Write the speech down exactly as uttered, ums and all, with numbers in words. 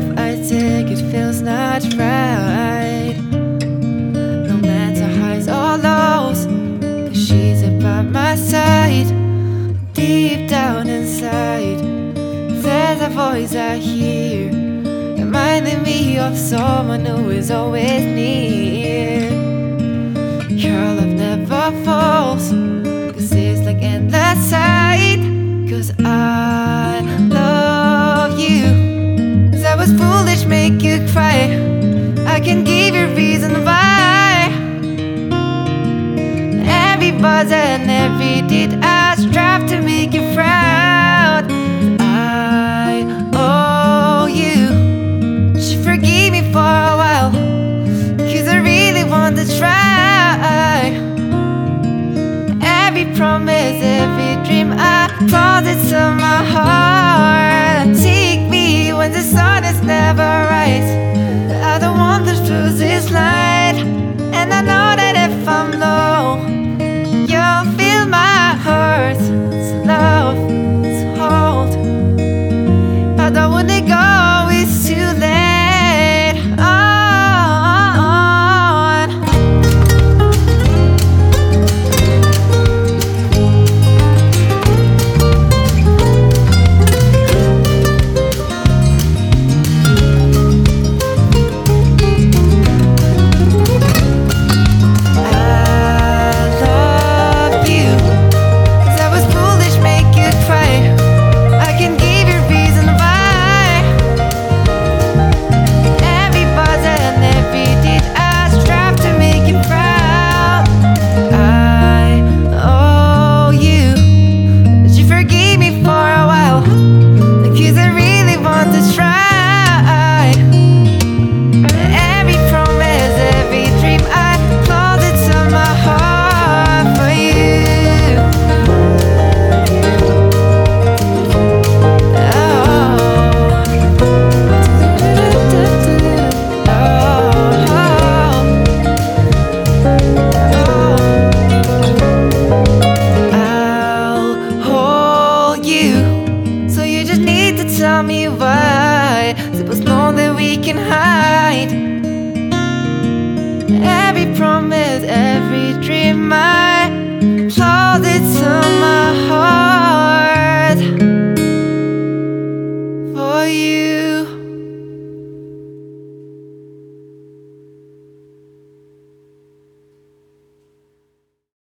I take, it feels not right. No matter highs or lows, 'cause she's by my side. Deep down inside, there's a voice I hear, reminding me of someone who is always near. Your love never falls, 'cause it's like endless sight. 'Cause I love you. 'Cause I was foolish, make you cry. I can give you reason why. Every buzz and every deed I strive to make you proud. I owe you. Should forgive me for a while, 'cause I really want to try. Every promise, every dream I close it to my heart. Take me when the sun is never right. I don't want to lose this light. And I know that if I'm low, you'll feel my heart. It's love, it's hold. I don't wanna go, it's too late. On. Tell me why. Suppose know that we can hide. Every promise, every dream I close it to my heart for you.